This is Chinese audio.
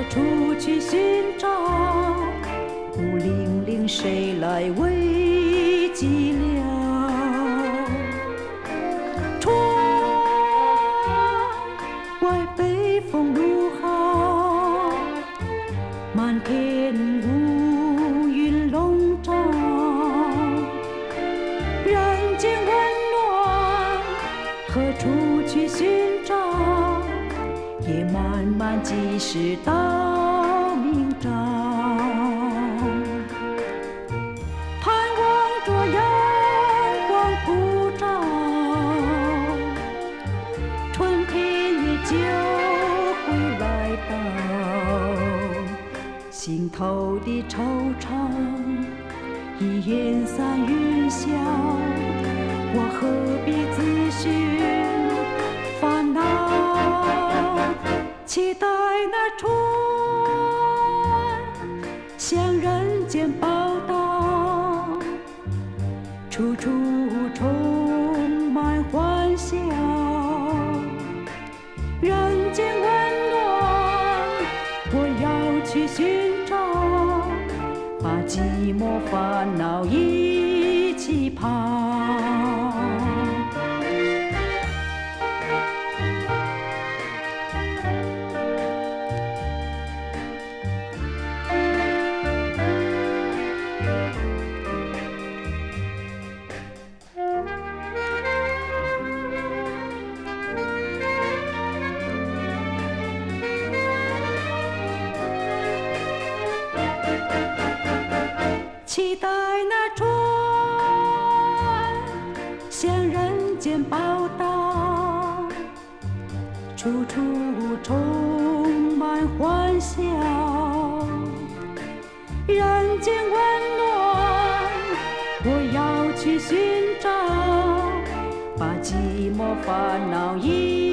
出去寻找，孤零零谁来慰寂寥？窗外北风如好，满天乌云笼罩，人间温暖何处去寻找？夜漫漫几时到明朝？盼望着阳光普照，春天也就会来到，心头的惆怅已烟散云消，我何必自寻烦恼？期待那春向人间报道，处处充满欢笑，人间温暖我要去寻找，把寂寞烦恼一起抛。期待那春向人间报道，处处充满欢笑，人间温暖我要去寻找，把寂寞烦恼